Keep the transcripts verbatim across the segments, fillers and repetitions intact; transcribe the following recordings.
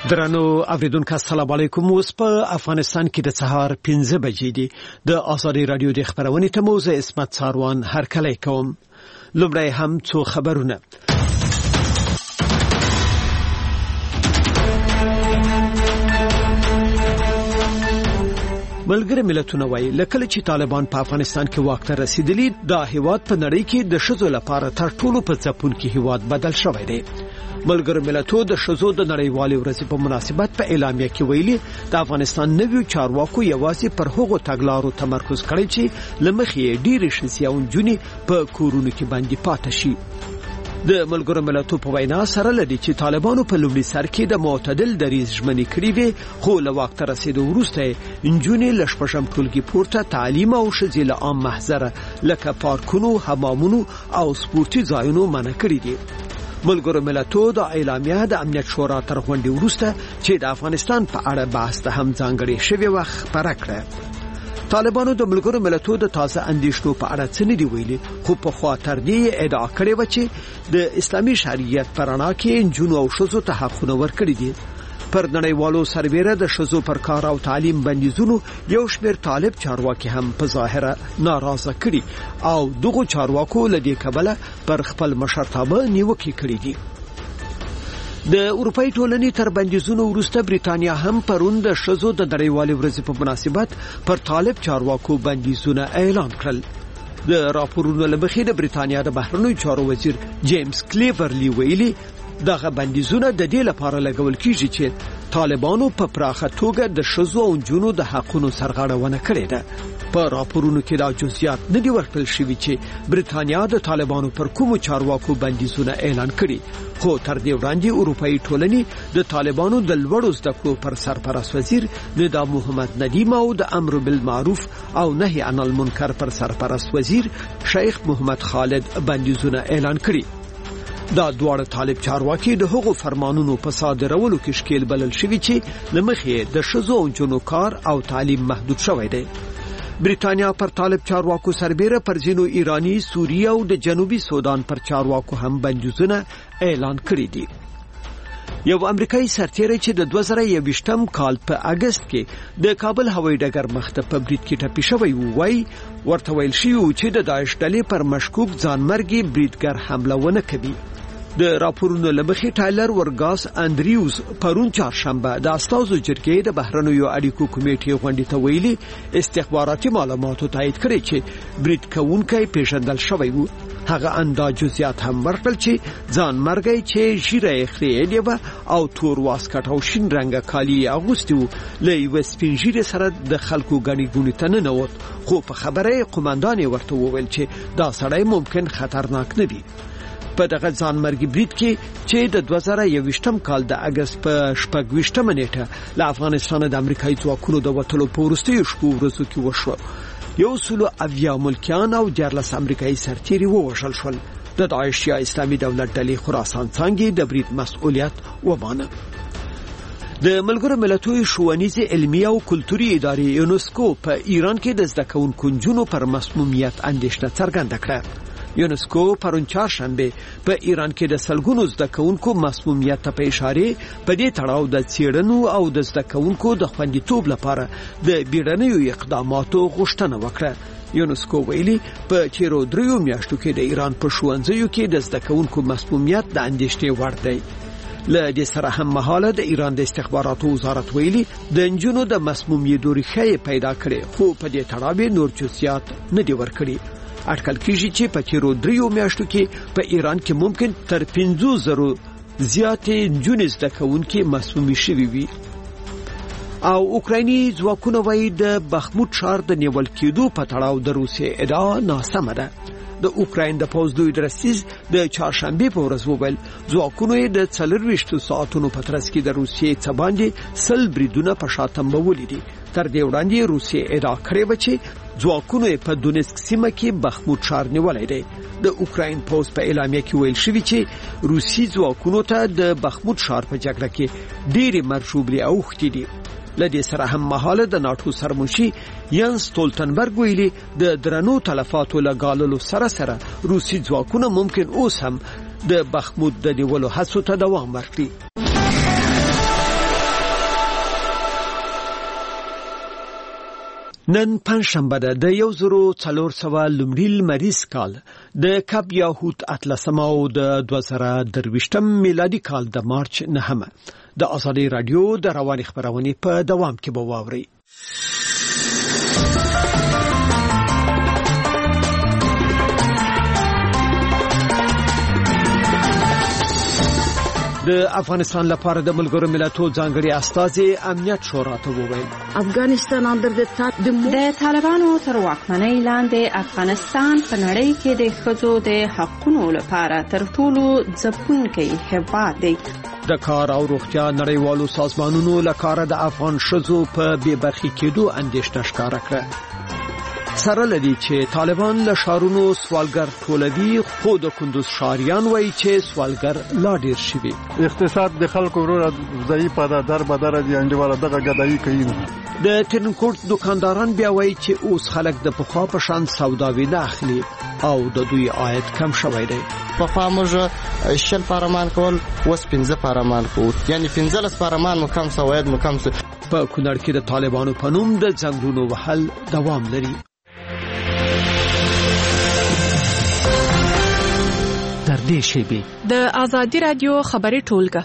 درنو اوریدونکو السلام علیکم. اوس په افغانستان کې د سهار پنځه بجې دي. د آزادي رادیو د خبرونې ته موزه اسمت ساروان هرکلی کوم. لومړی هم څو خبرونه. ملګری ملتونه وایي لکه چې طالبان په افغانستان کې واک ته رسیدلی دا هیواد په نړۍ کې د ښځو لپاره تر ټولو په ځپونکي هیواد بدل شوی دی. ملګری ملتونو د ښځو د نړیوالې ورځې په مناسبت په اعلامیه کې ویلي د افغانستان نویو چارواکو یوازې پر هغو تګلارو تمرکز کړی چې لمخې ډېرې ښځې او نجونې په کورونو کې باندې پاتې شي. د ملګرو ملتونو په وینا سره لدی چې طالبانو په لومړي سر کې د معتدل دریځ ژمنې کړې وې، خو له وخت رسیدو وروسته نجونې له شپږم ټولګي پورته تعلیم او ښځې له عام محضره لکه پارکونو، حمامونو او سپورتي ځایونو منع کړي دي. ملګرو ملتونو د اعلامیه د امنیت شورا تر غونډې وروسته چې د افغانستان په اړه بحث ته هم ځانګړې شوې وخت خبره کړه. طالبانو د ملګرو ملتونو د تازه اندیشنو په اړه څه نه دی ویلي، خو په خوا تر دې ادعا کړې و چې د اسلامي شریعت پر رڼا کې نجونو او ښځو ته حقونه ورکړي دي. پر نړیوالو سربېره د ښځو پر کار او تعلیم بندیزونو یو شمېر طالب چارواکي هم په ظاهره ناراضه کړي او دغه چارواکو له دې کبله پر خپل مشرتابه نیوکې کړې دي. د اروپای ټولنې تر بندیزونو وروسته بریتانیا هم پرون د ښځو د نړیوالې ورځې په مناسبت پر طالب چارواکو بندیزونه اعلان کړل. د راپورونو له مخې د بریتانیا د بهرنیو چارو وزیر جیمز کلیورلی ویلي دغه بندیزونه د دې لپاره لګول کیږي چې طالبانو په پراخه توګه د ښځو او نجونو د حقونو سرغړونه کړې ده. په راپورونو کې دا جزئیات نه دي ورکړل شوي چې بریتانیا د طالبانو پر کومو چارواکو بندیزونه اعلان کړي، خو تر دې وړاندې اروپایي ټولنې د طالبانو د لوړو زده کړو پر سرپرست وزیر ندا محمد ندیم او د امر بالمعروف او نهي عن المنکر پر سرپرست وزیر شیخ محمد خالد بندیزونه اعلان کړي. دا دواړه طالب چارواکي د هغو فرمانونو په صادرولو کې شکیل بلل شوي چې لمخې د ښځو او نجونو کار او تعلیم محدود شوی دی. بریتانیا پر طالب چارواکو سربېره پر ځینو ایرانی، سوریه او د جنوبي سودان پر چارواکو هم بندیزونه اعلان کړي دي. یو امریکایي سرتیری چې د دوه زره یوویشتم کال په اگست کې د کابل هوایي ډګر مخته په برید کې ټپي شوی و، وایي ورته ویل شوي چې د داعش ډلې پر مشکوک ځانمرګي بریدګر حمله ونه کوي. د راپورونو له مخې ټایلر ورګاس انډریوز پرون چهارشنبه د استازو جرګې د بهرنیو اړیکو کمیټې غونډې ته ویلي استخباراتي معلوماتو تایید کړي چې برید کوونکی پیژندل شوی و. هغه اندا جزئیات هم ورکړل چې ځانمرګي چې ژیره خریلې و او تور واسکټ او شین رنګه کالي اغوستي و له یو سپین ژیره سره د خلکو غني ګونی ته نه نوت، خو په خبره قومندان ورته وویل چې دا سړی ممکن خطرناک نه دی. په دغه ځانمرګي برید کې چې د دوه زره یوویشتم کال د اگست په شپږویشتمه نیټه له افغانستان د امریکایي ځواکونو د وټلو په وروستیو شپو ورځو کې وشو. یو سلو اویا ملکیان او دیارلس امریکایي سرتیري ووژل شول. د داعش یا اسلامي دولت ډلې خراسان څانګې د برید مسؤلیت ومانه. د ملګرو ملتونو ښوونیزې علمي او کلتوري ادارې یونسکو په ایران کې د زده کوونکو نجونو پر مسمومیت اندېښنه څرګنده کړه. یونسکو پرون چهارشنبه په ایران کې د سلګونو زده کوونکو مسمومیت ته په اشاره په دې تړاو د څېړنو او د زده کوونکو د خوندیتوب لپاره د بیړنیو اقداماتو غوښتنه وکړه. یونسکو ویلي په تیرو دریو میاشتو کې د ایران په ښوونځیو کې د زده کوونکو مسمومیت د اندېښنې وړ دی. له دې سره هم مهاله د ایران د استخباراتو وزارت ویلي د نجونو د مسمومیت ریښې پیدا کړې، خو په دې تړاو نور جزئیات نه دي ورکړي. اټکل کیږي چې په تیرو دریو میاشتو کې په ایران کې ممکن تر پنځو زرو زیاتې نجونې زده کوونکې مسمومې شوې وي. او اوکرایني ځواکونه وایي د بخموت ښار د نیول کېدو په تړاو د روسیې ادعا ناسمه ده. د اوکراین د پوځ لوی درستیز د چهارشنبه په ورځ وویل ځواکونو د څلرویشتو ساعتونو په ترڅ کې د روسیې څخه باندې سل بریدونه په شاتمبولې دي. تر دې وړاندې روسیې ادعا کړې و چې ځواکونو په دونیسک سیمه کې بخموت ښار نیولی دی. د اوکراین پوځ په اعلامیه کې ویل شوی چې روسي ځواکونو ته د بخموت ښار په جګړه کې ډېرې مرشوبلې اوښتې دي. لدې سره هم مهاله د ناتو سرمنشي یانس ستولتنبرګ ویلي د درنو تلفاتو لګاللو سره سره روسي ځواکونه ممکن اوس هم د بخموت د نیولو هڅو ته دوام ورکړي. نن پنځشنبه ده د یو زرو څلور سوه لومړي لمریز کال د کب یاهوت اتلسمه او د دوه زره درویشتم میلادي کال د مارچ نهمه د ازادي رادیو د رواني خبرونې په دوام کې به واوري. د افغانستان لپاره د ملګرو ملتونو ځانګړي استازي امنیت شورا ته وویل افغانستان اندر د طالبانو تر واکمنۍ لاندې افغانستان په نړۍ کې د ښځو د حقوقو لپاره تر ټولو ځپونکی هیواد دی. د کار او روغتیا نړیوالو سازمانونو لپاره د افغان ښځو په بې برخې کېدو اندېښنه ښکاره کړه. سره لدی چې طالبان له شارونو سوالګر ټولوي، خو د کندوز شاریان وایي چې سوالګر لا ډیر شوي. اقتصاد د خلکو ورو ضعیف ده، در بدر دي انډیواله دغه غدایي کوي. د ترنکوټ دکانداران بیا وایي چې اوس خلک د پخوا په شان سوداوي نه اخلي او د دوی عاید کم شوی دی. پخوا موږ شل پارمان کول، اوس پنځه پارمان کوو، یعنی پنځلس پارمان مو کم سوید مو کم. په کونړ کې د طالبانو په نوم د ځنګلونو وهل دوام لري. تر دې شیبې د ازادي رادیو خبري ټولګه.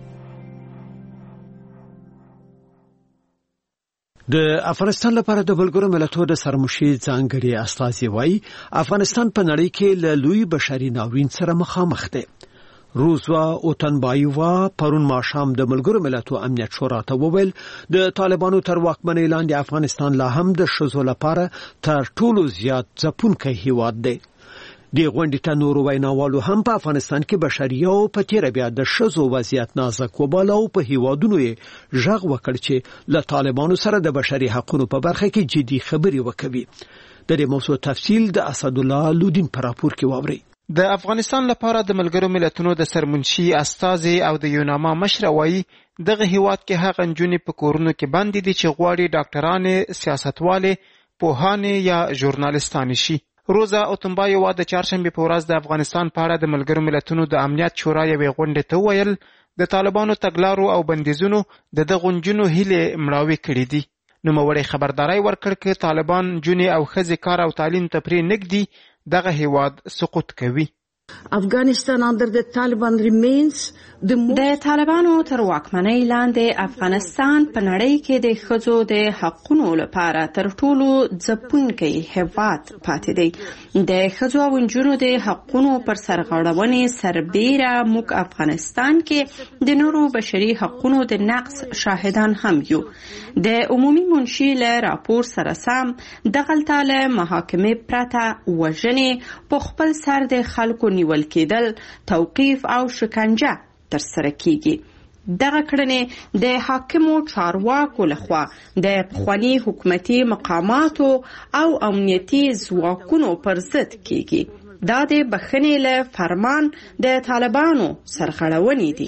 د افغانستان لپاره د ملګرو ملتونو د سرمشي ځانګړي استازي وایي افغانستان په نړۍ کې له لوی بشري ناورین سره مخامخ دی. روزوا اوتنبایوا پرون ماښام د ملګرو ملتونو امنیت شورا ته وویل د طالبانو تر واکمنۍ لاندې افغانستان لا هم د ښځو لپاره تر ټولو زیات ځپونکی هیواد دی. د غونډې ته نورو ویناوالو هم په افغانستان کې بشریه او په تیر بیا د ښځو وضعیت نازک وباله او په هیوادونو یې ژغ وکړ چې له طالبانو سره د بشري حقوقو په برخه کې جدي خبرې وکوي. د دې موضوع تفصیل د اسد الله لودین پر راپور کې واوري. د افغانستان لپاره د ملګرو ملتونو د سرمنشي استازي او د یوناما مشر وایي دغه هیواد کې هغه نجونې په کورونو کې بندي دي چې غواړي ډاکټرانې، سیاستوالې، پوهانې یا ژورنالستانې شي. روزا اوتنبایوا د چهارشنبه په ورځ د افغانستان په اړه د ملګرو ملتونو د امنیت شورا یوې غونډې ته ویل د طالبانو تګلارو او بندیزونو د دغو نجونو هیلې مړاوې کړې دي. نوموړی خبرداري ورکړ چې طالبان نجونې او ښځې کار او تعلیم ته پرې نږدي دغه هیواد سقوط کوي. افغانستان under the Taliban remains the د طالبانو تر واکمنۍ لاندې افغانستان په نړۍ کې د ښځو د حقوقو لپاره تر ټولو ځپونکی هیواد پاتې دی. د ښځو او نجونو د حقوقو پر سرغړونې سربیره موږ افغانستان کې د نورو بشري حقوقو د نقض شاهدان هم یو. د عمومي منشي له راپور سره سم دغلته له محاکمې پرته وژنې په خپل سر د خلکو نیول کېدل، توقیف او شکنجه تر سره کیږي. دغه کړنې د حاکمو چارواکو لخوا د پخواني حکومتي مقاماتو او امنیتي ځواکونو پر ضد کیږي. دا د بخښنې له فرمان د طالبانو سرغړونې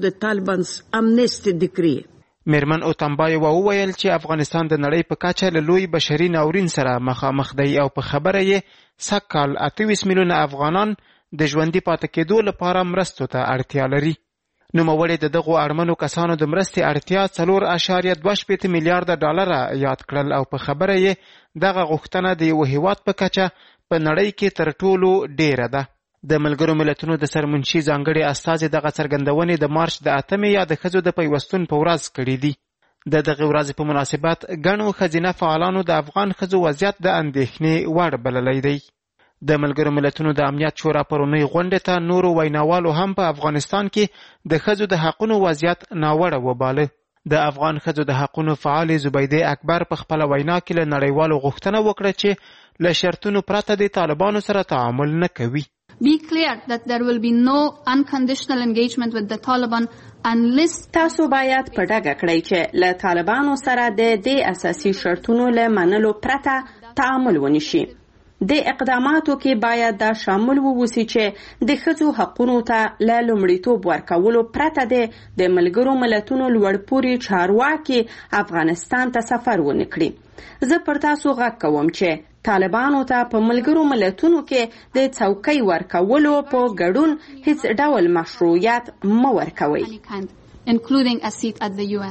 دي. میرمن اوتنبایوا وویل چې افغانستان د نړۍ په کچه له لوی بشري ناورین سره مخامخ دی او په خبره یې سږ کال اته ویشت میلیونه افغانان د ژوندي پاتې کېدو لپاره مرستو ته اړتیا لري. نوموړی د دغو اړمنو کسانو د مرستې اړتیا څلور اعشاریه دوه شپېته میلیارده ډالره یاد کړل او په خبره یې دغه غوښتنه د یو هیواد په کچه په نړۍ کې تر ټولو ډیره ده. د ملګرو ملتونو د سرمنشي ځانګړي استازي دغه څرګندونې د مارچ د اتمې یا د ښځو د پیوستون په ورځ کړې دي. د دغه ورځې په مناسبت ګڼو ښځینه فعالانو د افغان ښځو وضعیت د اندېښنې وړ بللی دی. د ملګرو ملتونو د امنیت شورا پرونی غونډې ته نورو ویناوالو هم په افغانستان کې د ښځو د حقوقو وضعیت ناوړه وباله. د افغان ښځو د حقوقو فعال زبیده اکبر په خپل وینا کې له نړیوالو غوښتنه وکړه چې له شرطونو پرته د طالبانو سره تعامل نه کوي. Be clear that there will be no unconditional engagement with the Taliban unless تاسو باید په ډاګه کړئ چې له طالبانو سره د دې اساسي شرطونو له منلو پرته تعامل ونشي. د اقداماتو کې باید دا شامل ووسی چې د ښځو حقوقو ته له لومړیتوب ورکولو پرته د ملګرو ملتونو لوړپوړي چارواکي افغانستان ته سفر ونه کړي. زه پر تاسو غږ کوم چې طالبانو ته په ملګرو ملتونو کې د څوکۍ ورکولو په ګډون هیڅ ډول مشروعیت مه ورکوئ. including a seat at the U N.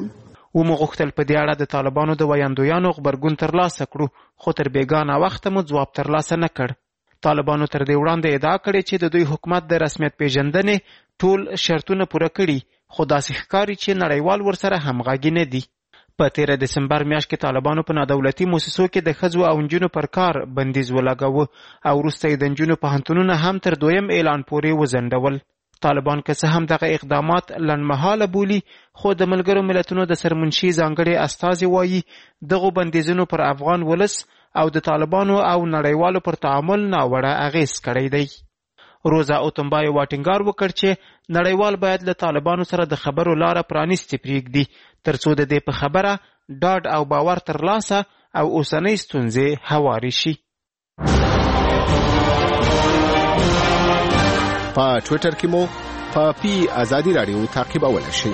و مو غوښتل په دې اړه د طالبانو د ویاندویانو غبرګون ترلاسه کړو، خو تر بیګانه وخته مو ځواب ترلاسه نه کړ. طالبانو تر دې وړاندې ادعا کړې چې د دوی حکومت د رسمیت پیژندنې ټول شرطونه پوره کړي، خو داسې ښکاري چې نړیوال ورسره همغږي نه دي. په تیره دسمبر میاشت کې طالبانو په نادولتي موسسو کې د ښځو او نجونو پر کار بندیز ولګاوه او وروسته یې د نجونو پوهنتونونه هم تر دویم اعلان پورې وځنډول. طالبان که څه هم دغه اقدامات لنډمهاله بولي، خو د ملګرو ملتونو د سرمنشي ځانګړي استازي وایي دغو بندیزونو پر افغان ولس او د طالبانو او نړیوالو پر تعامل ناوړه اغیز کړی دی. روزا اوتمبای واټینګار وکړ چې نړیوال باید له طالبانو سره د خبرو لاره پرانیستې پرېږدي ترڅو د دې په خبره ډاډ او باور ترلاسه او اوسنۍ ستونزې هوارې شي. په ټویټر کې مو په پی ازادي رادیو تعقیبولی شئ.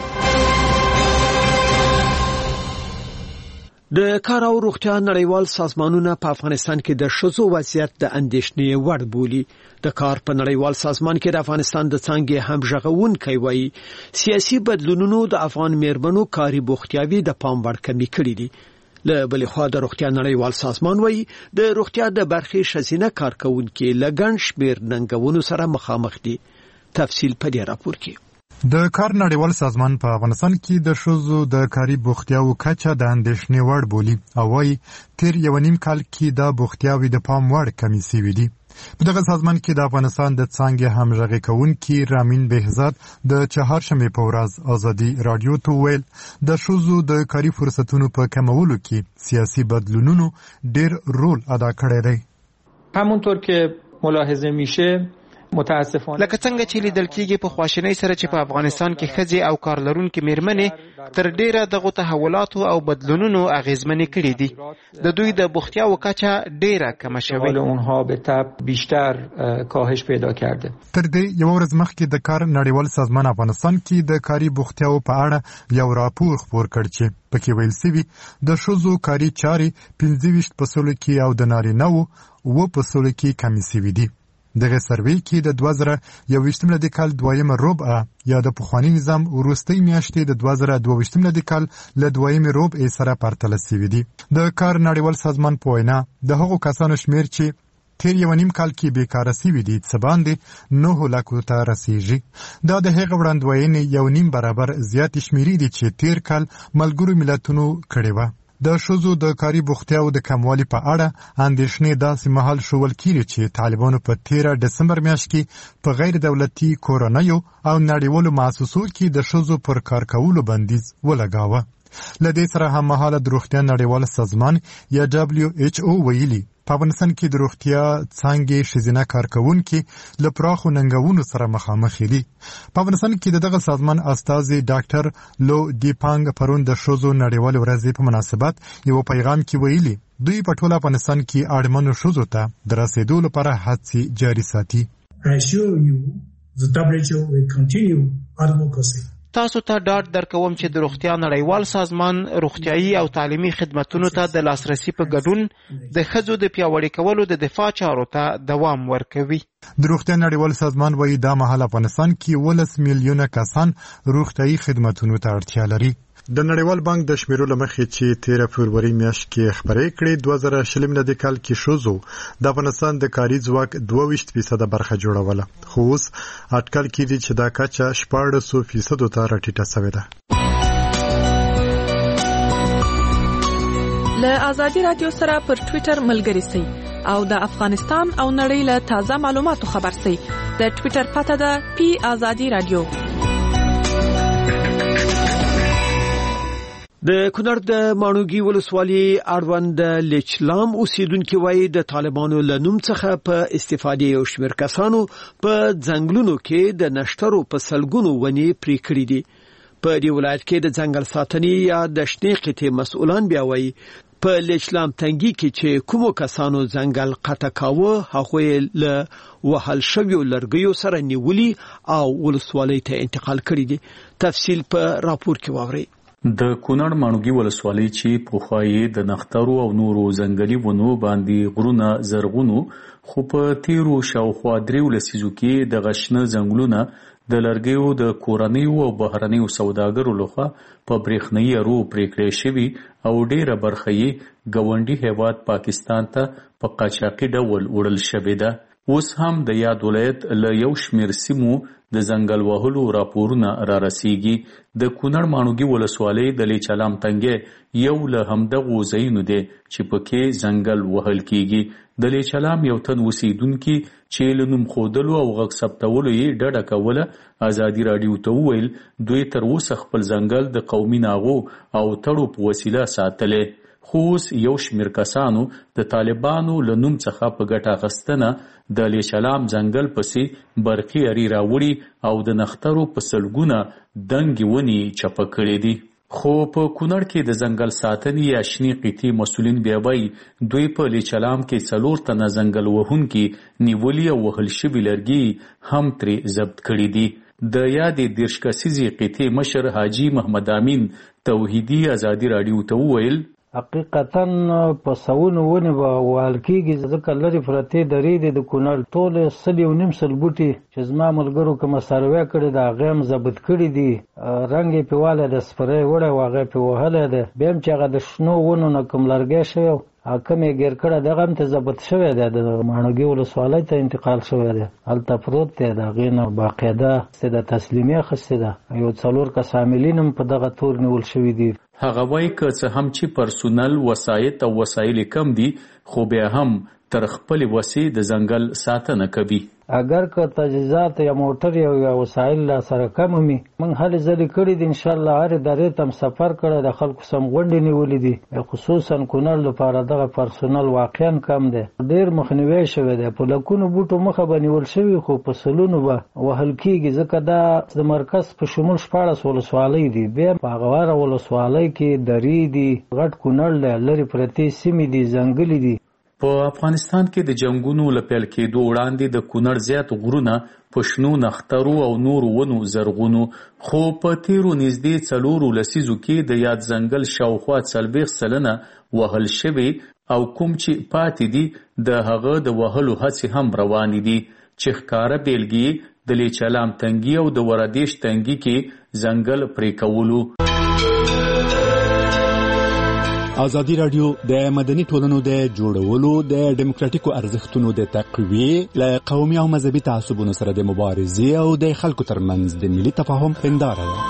د کار او روغتیا نړیوال سازمانونه په افغانستان کې د ښځو وضعیت د اندېښنې وړ بولي. د کار په نړیوال سازمان کې د افغانستان د څانګې همغږونکی وایي سیاسي بدلونونو د افغان میرمنو کاري بوختیاوي د پام وړ کمې کړې دي. له بلې خوا د روغتیا نړیوال سازمان وایي د روغتیا د برخې ښځینه کارکوونکي له ګڼ شمېر ننګونو سره مخامخ دي. تفصیل په دې راپور کې. د کار نړیوال سازمان په افغانستان کې د ښځو د کاري بوختیاوو کچه د اندېښنې وړ بولي او وایي تیر یو نیم کال کې دا بوختیاوي د پام وړ کمې شوې دي. په دغه سازمان کې د افغانستان د څانګې همغږي کوونکي رامین بهزاد د چهارشنبې په ورځ ازادي رادیو ته ویل د ښځو د کاري فرصتونو په کمولو کې سیاسي بدلونونو ډېر رول ادا کړی دی. همونطور که ملاحظه میشه متاسفانه لکه څنګه چې لیدل کېږي په خواشینۍ سره چې په افغانستان کې ښځې او کار لرونکي میرمنې تر ډیره دغو تحولاتو او بدلونونو اغیزمنې کړي دي. د دوی د بوختیاوو کچه ډیره کمه شوې. اونها به تبع بیشتر کاهش پیدا کرده. تر دې یو ورځ مخکې د کار نړیوال سازمان افغانستان کې د کاري بوختیاوو په اړه یو راپور خپور کړ چې پکې ویل شوي د ښځو کاري چارې پنځه ویشت په سلو کې او د نارینه‌وو اووه په سلو کې کمې شوي دي. دغه سروې کې د دوه زره یوویشتم میلادي کال دویمه ربع یا د پخواني نظام وروستۍ میاشتې د دوه زره دوه ویشتم میلادي کال له دویمې ربع سره پرتله شوي دي. د کار نړیوال سازمان په وینا د هغو کسانو شمیر چې تیر یو نیم کال کې بیکاره شوي دي څه باندې نهو لکو ته رسیږي. دا د هغه وړاندوینې یو نیم برابر زیاتې شمیرې دي چې تیر کال ملګرو ملتونو کړې وه. د ښځو د کاري بوختیاوو د کموالي په اړه اندېښنې داسې مهال ښوول کېږي چې طالبانو په تیره ډسمبر میاشت کې په غیر دولتي کورنیو او نړیوالو مؤسسو کې د ښځو پر کار کولو بندیز ولګاوه. له دې سره هممهاله د روغتیا نړیوال سازمان یا دبلیو ایچ او ویلي په افغانستان کې د روغتیا څانګې ښځینه کارکوونکي له پراخو ننګونو سره مخامخ دي. په افغانستان کې دغه سازمان استازي ډاکټر لو دیپانګ پرون د ښځو نړیوالې ورځې په مناسبت یو پیغام کې ویلي دوی په ټول افغانستان کې اړمنو ښځو ته د رسیدو لپاره هڅې جاري ساتي. I assure you the W H O will continue advocacy. تاسو ته ډاډ درکوم چې د روغتیا نړیوال سازمان روغتیايي او تعلیمي خدماتو ته د لاسرسي په ګډون د ښځو د پیاوړي کولو د دفاع چارو ته دوام ورکوي. د روغتیا نړیوال سازمان وایي دا مهال افغانستان کې ولس میلیونه کسان روغتیايي خدماتو ته اړتیا لري. د نړیوال بانک د شمیرو له مخې چې تیره فبروري میاشت کې خبرې کړې دوه زره شلم میلادي کال کې ښځو د افغانستان د کاري ځواک دوه ویشت فیصده برخه جوړوله، خو اوس اټکل کېږي چې دا کچه شپاړسو فیصدو ته راټیټه شوې ده. له ازادي رادیو سره پر ټویټر ملګري سئ او د افغانستان او نړۍ له تازه معلوماتو خبر سئ. د ټویټر پته ده پی ازادي رادیو. د کونړ د ماڼوګي ولسوالۍ اړوند لچلام اوسیدونکو وایي د طالبانو له نوم څخه په استفادې یو شمېر کسانو په ځنګلونو کې د نشترو په سلګونو ونې پرې کړې دي. په دې ولایت کې د ځنګل ساتنې یا د شنې قطعې مسؤلان بیا وایي په لچلام تنګي کې چې کومو کسانو ځنګل قطع کاوه هغه له وهل شویو لرګیو سره نیولي او ولسوالۍ ته انتقال کړي دي. تفصیل په راپور کې واورئ. د کونړ ماڼوګي ولسوالۍ چې پخوایي د نخترو او نورو ځنګلي ونو باندې غرونه زرغونو خو په تیرو شاوخوا دریو لسیزو کې د غشنه ځنګلونه د لرګیو د کورنیو او بهرنیو سوداګرو لخوا په برېښنایي ارو پرې کړې شوي او ډېره برخه یې ګاونډي هیواد پاکستان ته په قاچاقي ډول وړل شوې ده. اوس هم د یاد ولایت له یو شمېر سیمو د ځنګل وهلو راپورونه را رسیږي. د کونړ ماڼوګي ولسوالۍ د لیچلام تنګې یو له همدغو ځایونو دی چې پکې ځنګل وهل کیږي. د لیچلام یو تن اوسیدونکي چې له نوم ښودلو او غږ ثبتولو یې ډډه کوله ازادي راډیو ته وویل دوی تر اوسه خپل ځنګل د قومي ناغو او تړو په وسیله ساتلی، خو اوس یو شمېر کسانو د طالبانو له نوم څخه په ګټه اخیستنه د لیچلام ځنګل پسې برقي ارې راوړي او د نښترو په سلګونه دنګې ونې چپه کړې دي. خو په کونړ کې د ځنګل ساتنې یا شنې قطعې مسؤلین بیا وایي دوی په لیچلام کې څلور تنه ځنګل وهونکي نیولي او وهل شوي لرګي هم ترې ضبط کړي دي. د یادې دېرش کسیزې قطعې مشر حاجي محمد امین توحیدي ازادي راډیو ته وویل حقیقتا په سونو ونې به وهل کېږي، ځکه لرې پرتې درې دي د کونړ ټولې سل یو نیم سل بوټي چې زما ملګرو کومه سروې کړې ده هغې هم ضبط کړي دي، رنګ یې پې والی د سپری وړی و هغه پې وهلی دی. بیا هم چې هغه د شنو ونو نه کوم لرګی شوی حاکم یې ګیر کړی دغه هم ته ضبط شوی دی، د ماڼوګي ولسوالۍ ته انتقال شوی دی، هلته پروت دی. د هغې نه باقاعده د تسلیمي اخیستې ده، یو څلور کس عاملین هم په دغه تور نیول شوي دي. هغه وایي که څه هم چې پرسونل وسایط او وسایل کم دي خو بیا هم تر خپلې وسې د ځنګل ساتنه کوي. اگر که تجهیزات یا موټر یا وسایل لا سره کم وي موږ هلې ځلې کړي دي، انشاءالله هرې درې ته هم سفر کړی د خلکو سم غونډې نیولې دي، خصوصا کونړ لپاره دغه پرسونل واقعا کم دی، ډېر مخنیوی شوی دی. په لکونو بوټو مخه به نیول شوي خو په سلونو به وهل کېږي، ځکه دا د مرکز په شمول شپاړس ولسوالۍ دي، بیا په هغه واره ولسوالۍ کې درې دي، غټ کونړ دی، لرې پرتې سیمې دي، ځنګلې دي. په افغانستان کې د جنگونو له پیل کېدو وړاندې د کونړ زیات غرونه په شنو نښترو او نورو ونو زرغونو، خو په تیرو نږدې څلورو لسیزو کې د یاد ځنګل شاوخوا څلوېښت سلنه وهل شوي او کوم چې پاتې دي د هغه د وهلو هڅې هم روانې دي، چې ښکاره بیلګې د لیچلام تنګي او د ورادیش تنګي کې ځنګل پرې کولو. ازادي راډیو د مدني ټولنو د جوړولو د ډیموکراتیکو ارزښتونو د تقویې له قومي او مذهبي تعصبونو سره د مبارزې او د خلکو ترمنځ د ملي تفاهم هنداره ده.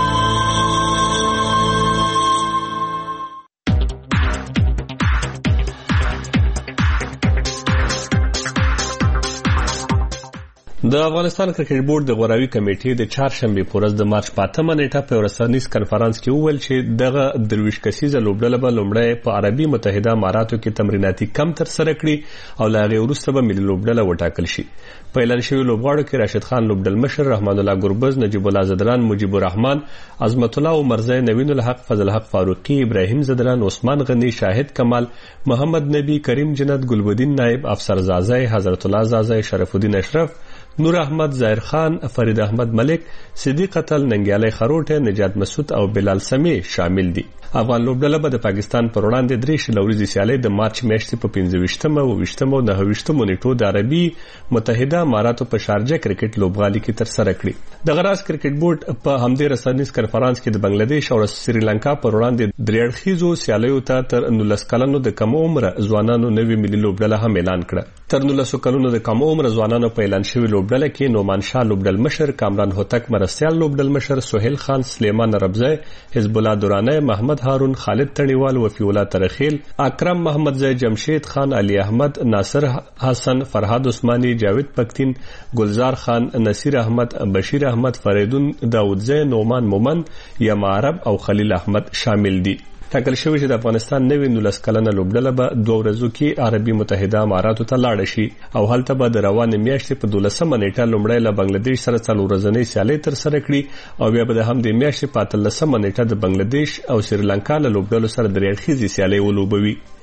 د افغانستان کرکټ بورډ د غوراوي کمیټې د چهارشنبې په ورځ د مارچ په اتمه نیټه په رسنیز کنفرانس کې وویل چې دغه درویشت کسیزه لوبډله به لومړی په عربي متحده اماراتو کې تمریناتي کمپ ترسره کړي او له هغې وروسته به ملي لوبډله وټاکل شي. په اعلان شوي لوبغاړو کې راشد خان لوبډل مشر، رحمان الله ګربز، نجیب الله زدران، مجیب الرحمن، عظمت الله عمرزی، نوین الحق، فضل حق فاروقي، ابراهیم زدران، عثمان غنی، شاهد کمال، محمد نبی، کریم جنت، ګلبدین نائب، افسر زازی، حضرت الله زازی، شرف الدین اشرف، نور احمد، ظاهر خان، فرید احمد ملک، صدیق قتل، ننګیالی خروټه، نجات مسعود او بلال سمی شامل دي. افغان لوبډله به د پاکستان پر وړاندې درې شل ورځې سیالۍ د مارچ میاشتې په پنځه ویشتمه او ویشتمه او نهه ویشتمو نیټو د عربي متحده اماراتو په شارجه کرکټ لوبغالي کې ترسره کړي. دغه راز کرکټ بورډ په همدې رسنیز کنفرانس کې د بنگلاديش او سریلانکا پر وړاندې درې اړخیزو سیالیو ته تر نولس کلنو د کم عمر ځوانانو نوې ملي لوبډله هم اعلان کړه. تر نولس کلونو د کم عمر ځوانانو په اعلان شوی لوبډله کې نومان شاه لوبډل مشر، کامران هوتک مرستیال لوبډل مشر، سهیل خان، سلیمان ربزی، حزب الله دورانه، محمد هارون، خالد تڼیوال، وفی الله ترخیل، اکرم محمد زی، جمشید خان، علی احمد، ناصر حسن، فرهاد عثماني، جاوید پکتین، گلزار خان، نصیر احمد، بشیر احمد، فریدون داودزی، نومان مومن، یم عرب او خلیل احمد شامل دي. ټاکل شوی چې د افغانستان نوې نولس کلنه لوبډله به دوه ورځو کې عربي متحده اماراتو ته لاړه شي او هلته به د روانې میاشتې په دولسمه نیټه لومړی له بنگلاديش سره څلور ورځنۍ سیالۍ ترسره کړي او بیا به د همدې میاشتې په اتلسمه نیټه د بنگلاديش او سریلانکا له لوبډلو سره درې اړخیزې سیالۍ ولوبوي.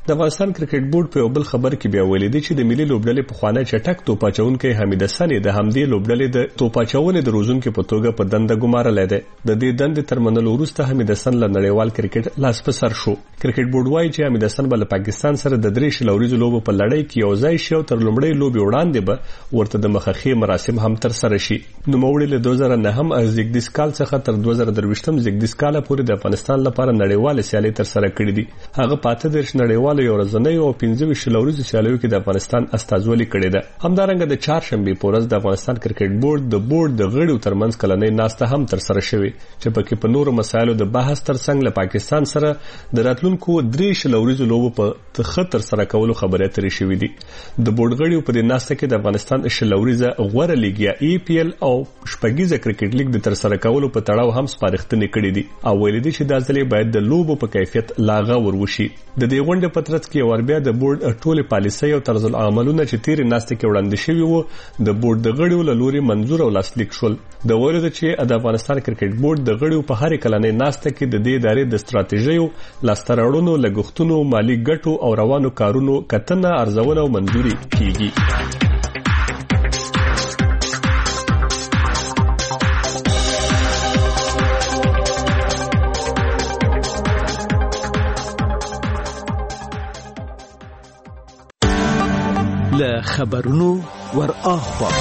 د افغانستان کرکټ بورډ په بل خبر کې بیا ویلي دی چې د ملي لوبډلې په خوانی چټک توپ اچونکي حمید حسن د همدې لوبډلې د توپ اچونې د روزونکو په توګه په دنده ګمارل دی. د دې دندې تر منلو وروسته حمید حسن له نړیوال کرکټ لاس په سر شو. کرکټ بورډ وايي چې حمید حسن بل پاکستان سره د درې شلوريزو لوبو په لړۍ کې یو ځای شو تر لومړۍ لوبي وړاندې به ورته د مخخي مراسم هم تر سره شي. نو موړي له دوه زره نه هم از زګدیس کال څخه تر دوه زره درويشتم زګدیس کال پورې د افغانستان لپاره نړیوال سیالي تر سره کړې دي. هغه پاته د نړیوال یو ورځنی او پنځه شلوريزو سیالیو کې د افغانستان استازولي کړې ده. همدارنګه د چهارشنبه په ورځ د افغانستان کرکټ بورډ د بورډ د غړو ترمنځ کلنۍ ناسته هم تر سره شوې چې پکې په نورو مسایلو د بحث ترڅنګ له پاکستان سره د راتلونکو درې شلوريزو لوبو په خطر سره کولو خبرې اترې شوې دي. د بورډ غړو په دې ناسته کې د افغانستان شلوريزه غوړه لیګ یا ای پی ایل او شپږیزه کرکټ لیګ د تر سره کولو په تړاو هم سپارښتنې کړې دي او ویل دي چې دا ځلې باید د لوبو په کیفیت لاغه وروشي. د دې غونډې په ترڅ کې ور بیا د بورډ ټولې پالیسۍ او طرز العملونه چې تیر ناسته کې وړاندې شوي وو د بورډ د غړو له لوري منظور او لاسلیک شول. د ویل دي چې د افغانستان کرکټ بورډ د غړو په هر کلنۍ ناسته کې د دې ادارې د ستراتیژیو لاستراوړونو لګښتونو مالی ګټو او روانو کارونو کتنه ارزونه او منځوري کیږي. له خبرونو ور اخوا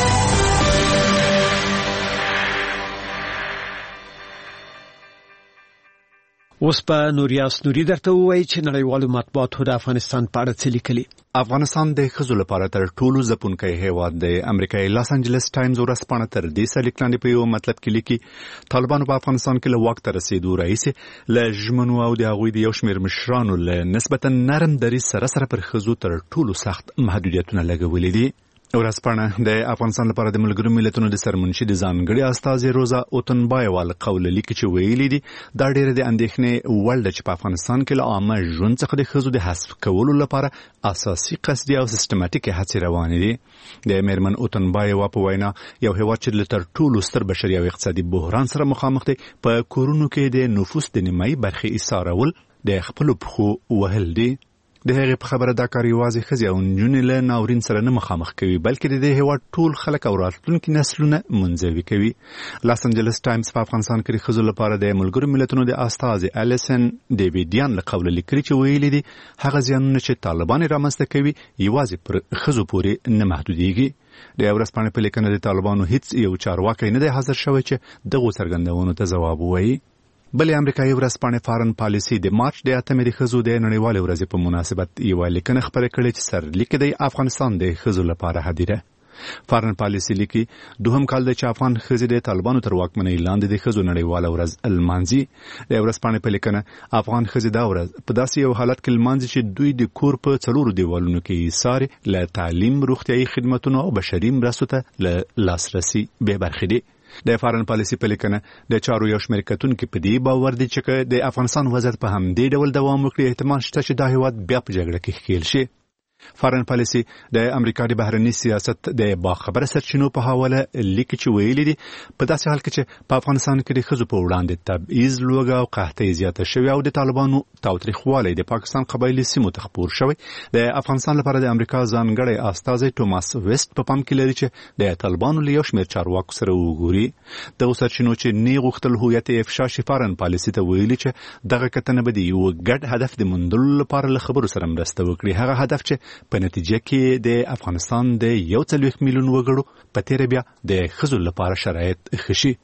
اوس په نوریاس نوري درته وایي چې نړیوالو مطبوعاتو د افغانستان په اړه څه لیکلي. افغانستان د ښځو لپاره تر ټولو ځپونکی هیواد دی. امریکایي لاس انجلس ټایمز ورځپاڼه تر دې سره لیک لاندې په یو مطلب کې لیکي طالبانو په افغانستان کې له واک ته رسیدو راهیسې له ژمنو او د هغوی د یو شمېر مشرانو له نسبتا نرم دریځ سره سره پر ښځو تر ټولو سخت محدودیتونه لګولي دي. ورځپاڼه د افغانستان لپاره د ملګرو ملتونو د سرمنشي د ځانګړي استازي روزا اوتنبایوال قول لیکي چې ویلي دي دا ډېر د اندېښنې وړ ده چې په افغانستان کې له عامه ژوند څخه د ښځو د حذف کولو لپاره اساسي قصدي او سیستماتیکي هڅې روانې دي. د میرمن اوتنبایوا په وینا یو هیواد چې له تر ټولو ستر بشري او اقتصادي بحران سره مخامخ دی په کورونو کې د نفوس د نیمایي برخې ایسارول د خپلو پښو وهل دي. د هغې په خبره دا کار یوازې ښځې او نجونې له ناورین سره نه مخامخ کوي بلکې د دې هیواد ټول خلک او راتلونکي نسلونه منزوي کوي. لاس انجلس ټایمز په افغانستان کې د ښځو لپاره د ملګرو ملتونو د استازي الیسن ډیویډیان له قوله لیکلي چې ویلي دي هغه زیانونه چې طالبان یې رامنځته کوي یوازې پر ښځو پورې نه محدودېږي. د ورځپاڼې په لیکنه د طالبانو هیڅ یو چارواکی نه دی حاضر شوی چې دغو څرګندونو ته ځواب ووایي. بلې امریکایي ورځپاڼې فارن پالیسي د مارچ د اتمې د ښځو د نړیوالې ورځې په مناسبت یوه لیکنه خپره کړې چې سرلیک دی افغانستان د ښځو لپاره هدیره. فارن پالیسي لیکي دوهم کال دی چې افغان ښځې د طالبانو تر واکمنۍ لاندې د ښځو نړیواله ورځ لمانځي. د ورځپاڼې په لیکنه افغان ښځې دا ورځ په داسې یو حالت کې لمانځي چې دوی د کور په څلورو دیوالونو کې ایسارې له تعلیم روغتیایي خدمتونو او بشري مرستو ته له لاسرسي بې برخې دي. د فارن پالیسي په لیکنه د چارو یو شمېر کتونکي په دې باور دي چې د افغانستان وضعیت په همدې ډول دوام وکړي احتمال شته چې دا هیواد بیا په جګړه کې ښکېل شي. فارن پالیسي د امریکا د بهرني سیاست د باخبره سرچینو په حواله لیکي چې ویلي دي په داسې حال کې چې په افغانستان کې د ښځو په وړاندې تبعیض لوږه او قحطۍ زیاته شوې او د طالبانو تاوتریخوالی د پاکستان قبایلي سیمو ته خپور شوی د افغانستان لپاره د امریکا ځانګړی استازی توماس ویسټ په پام کې لري چې د طالبانو له یو شمېر چارواکو سره وګوري. دغو سرچینو چې نه غوښتل هویت افشا شي فارن پالیسي ته ویلي چې دغه کتنه به د یو ګډ هدف د موندلو لپاره له خبرو سره مرسته وکړي. هغه هدف چې په نتیجه کې د افغانستان د یو څلوېښت میلیون وګړو په تیره بیا د ښځو لپاره شرایط ښه شي.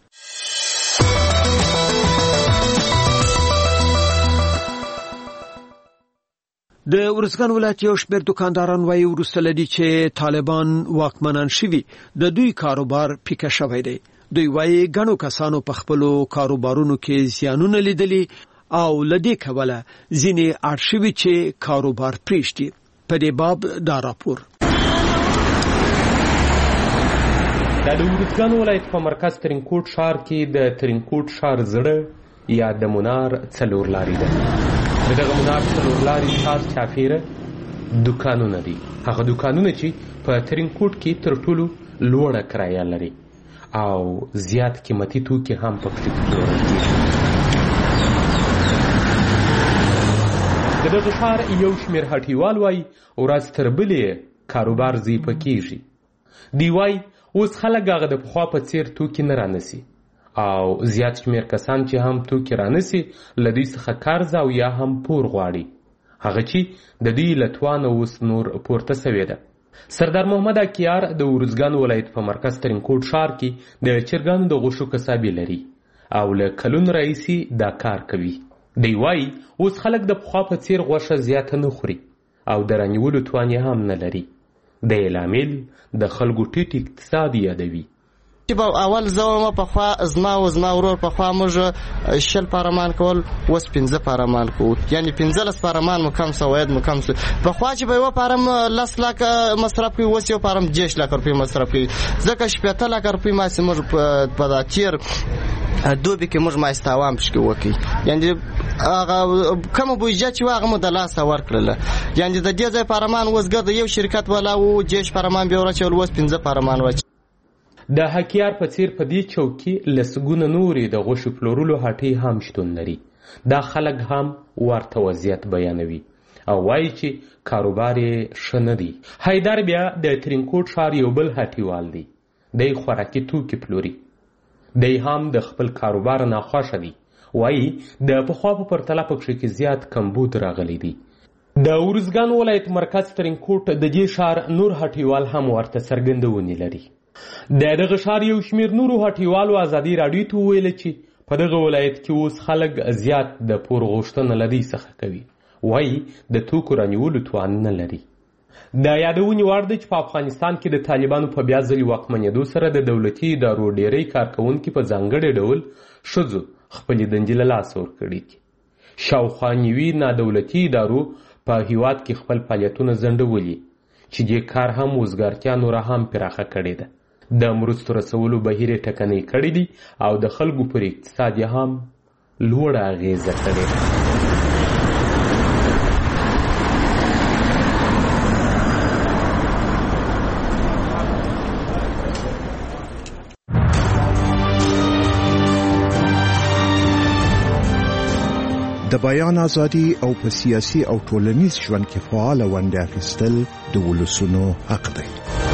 د ارزګان ولایت یو شمېر دکانداران وایي وروسته له دې چې طالبان واکمنان شوي د دوی کاروبار پیکه شوی دی. دوی وایي ګڼو کسانو په خپلو کاروبارونو کې زیانونه لیدلي او له دې کبله ځینې اړ شوي چې کاروبار پرېږدي. په دې باب دا راپور دا د ارزګان ولایت په مرکز ترینکوټ ښار کې د ترینکوټ ښار زړه یا د منار څلور لارې ده. د دغه منار څلور لارې ښار چاپېره دوکانونه دي. هغه دوکانونه چې په ترینکوټ کې تر ټولو لوړه کرایه لري او زیات قیمتي توکي هم پکې پلورل کېږي. د دغه ښار یو شمېر هټیوال وایي ورځ تر بلې کاروبار ضعیفه کېږي. دوی وایي اوس خلک هغه د پخوا په څېر توکي نه رانیسي او زیات شمېر کسان چې هم توکي رانیسي له دوی څخه قرض او یا هم پور غواړي، هغه چې د دوی له توانه اوس نور پورته سوې ده. سردار محمد اکیار د ارزګان ولایت په مرکز ترینکوټ ښار کې د چرګانو د غوښو کسابي لري او له کلونو راهیسې دا کار کوي. دی وایي اوس خلک د پخوا په څېر غوښه زیاته نه خوري او د رانیولو توان یې هم نه لري. د یې لامل د خلکو ټیټ اقتصاد یادوي. چې اول زه وم پخوا زما او زما ورور پخوا موږ شل پارمان کول، اوس پنځه پارمان کوو، یعنې پنځلس پارمان مو کم سوید مو کم سو. پخوا چې به یوه پارم لس لاکه مصرف کوي، اوس یو پارم دېرش لاکه روپۍ مصرف کوي، ځکه شپېته لاکه روپۍ ماسې موږ په دا تېر دوبي کې موږ ماسې تاوان پشکې وکړي، یعنې هغه کومه بودجه چې وه هغه مو د لاسه ورکړله. یعنې د دې ځای پارمان اوس ګرده یو شرکت والا و، دېرش پارمان بیا ورچول، اوس پنځه پارمان واچ. د حکیار په څیر په دې چوک کې لسګونه نورې د غوښو پلورلو هټۍ هم شتون لري. دا خلک هم ورته وضعیت بیانوي او وایي چې کاروبار یې ښه نه دی. حیدر بیا د ترینکوټ ښار یو بل هټیوال دی. دی خوراکي توکي پلوري. دی هم د خپل کاروبار ناخوښه دی. وایي د پخوا په پرتله پکښې کې زیات کمبود راغلی دی. د ارزګان ولایت مرکز ترینکوټ د دې ښار نور هټیوال هم ورته څرګندونې لري. د دغه ښار یو شمېر نورو هټیوالو ازادي راډیو ته وویله چې په دغه ولایت کې اوس خلک زیات د پور غوښتنه له دوی څخه کوي. وایي د توکو رانیولو توان نه لري. د یادونې وړ دی چې په افغانستان کې د طالبانو په بیا ځلې واکمنېدو سره د دولتي ادارو ډېری کارکوونکي په ځانګړي ډول ښځو خپلې دندې له لاسه ورکړي دي. شاوخوا نوي نادولتي ادارو په هیواد کې خپل فعالیتونه ځنډولي چې دې کار هم وزګارتیا نوره هم پراخه کړې ده. د مرستو رسولو بهیر یې ټکنی کړی دی او د خلکو پر اقتصاد یې هم لوړه اغیزه کړې ده. د بیان ازادي او په سیاسي او ټولنیز ژوند کې فعال ونډه اخیستل د ولسونو حق دی.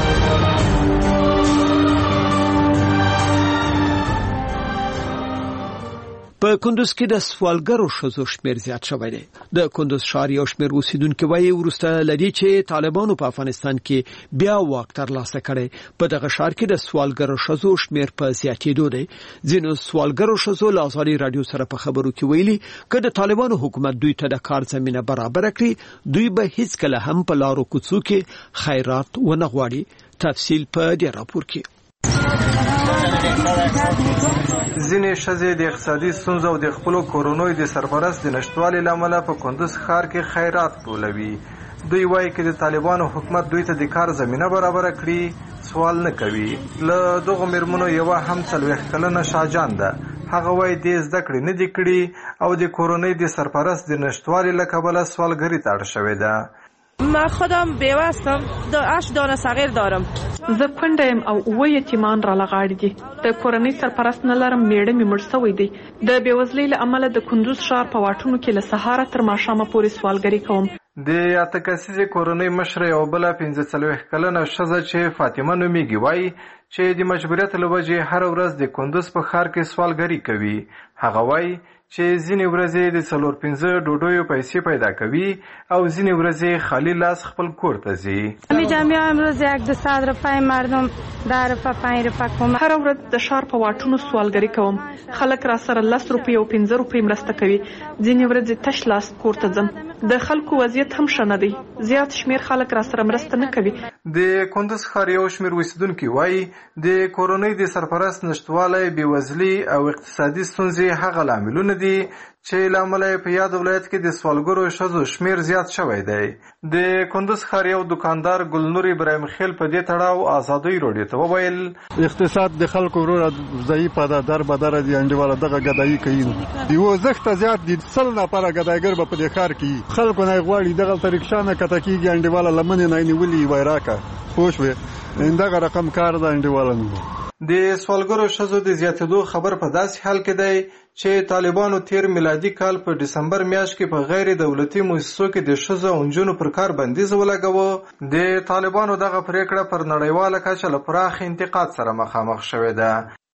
په کندوز کې د سوالګرو ښځو شمېر زیات شوی دی. د کندوز ښار یو شمېر اوسیدونکي وایي وروسته له دې چې طالبانو په افغانستان کې بیا واک ترلاسه کړی، په دغه ښار کې د سوالګرو ښځو شمېر په زیاتېدو دی. ځینو سوالګرو ښځو له ازادي راډیو سره په خبرو کې ویلي که د طالبانو حکومت دوی ته د کار زمینه برابر کړي، دوی به هیڅکله هم په لارو کوڅو کې خیرات ونه غواړي. تفصیل په دې راپور کې. ځینې ښځې د اقتصادي ستونزو او د خپلو کورنیو د سرپرست د نشتوالي له امله په کندوز ښار کې خیرات ټولوي. دوی وایي که د طالبانو حکومت دوی ته د کار زمینه برابره کړي سوال نه کوي. له دغو میرمنو یوه هم څلوېښت کلنه شاهجان ده. هغه وایي دې زده کړې نه دي کړي او د کورنۍ د سرپرست د نشتوالي له کبله سوالګري ته اړ شوې ده. من خودم بیوه هستم، هشت دانه صغیر دارم. زه کونډه یم او اوه یتیمان را لغاړي دي. د کورنۍ سرپرست نه لرم، میړه مې مړ شوی دی. د بېوزلۍ له امله د کندوز ښار په واټونو کې له سهاره تر ماښامه پورې سوالګري کوم. د اته کسیزې کورنۍ مشره یو بله پنځه څلوېښت کلنه ښځه چې فاطمه نومیږي وایي چې د مجبوریت له وجې هره ورځ د کندوز په ښار کې سوالګري کوي. هغه وایي چې ځینې ورځې د څلور پنځه ډوډیو پیسې پیدا کوي او ځینې ورځې خالی لاس خپل کور ته ځي. می‌جام امروز یک دو صد روپۍ مردم در روپۍ پنج روپۍ کوم. هر ورځ د ښار په واټونو سوالګري کوم. خلک را سره لس روپۍ او پنځه روپۍ مرسته کوي. ځینې ورځې تش لاس کور ته ځم. د خلکو وضعیت هم ښه نه دی. زیات شمېر خلک را سره مرسته نه کوي. د کندوز ښار یو شمېر اوسیدونکي وایي د کورنۍ د سرپرست نشتوالی، بېوزلي او اقتصادي ستونزې هغه لاملونه دي چې له امله یې په یاد ولایت کې د سوالګرو ښځو شمېر زیات شوی دی. د کندوز ښار یو دکاندار ګلنور ابراهیم خیل په دې تړاو ازادۍ راډیو ته وویل اقتصاد د خلکو وروره ضعیفه ده، در به دره دي انډیواله دغه ګدایي کوي. یوه زښته زیات دي، سل نفره ګدایګر به په دې ښار کې خلکو نه یې غواړي دغلته رکشا نه که پورته کیږي انډیواله لمنې نه نیولې وای راکه پوه شوې دغه رقم کار ده انډیواله نه. د سوالګرو ښځو د زیاتېدو خبر په داسې حال کې دی چې طالبانو تیر میلادي کال په ډسمبر میاشت کې په غیر دولتي مؤسسو کې د ښځو او نجونو پر کار بندیز ولګاوه. د طالبانو دغه پریکړه پر نړیواله کچه له پراخ انتقاد سره مخامخ شوې ده.